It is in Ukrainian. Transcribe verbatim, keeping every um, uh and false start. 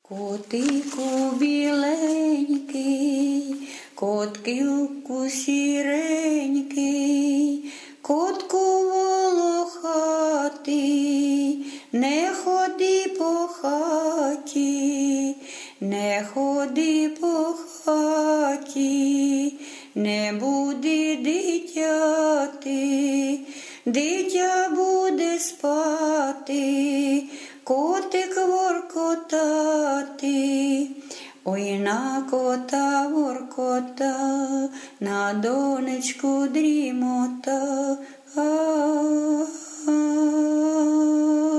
Котику біленький, котківку сіренький, котку волохатий, не ходи по хаті, не ходи по хаті, не буде дитяти, дитя буде спати, котик воркотати. Ой, на кота воркота, на донечку дрімота. А-а-а.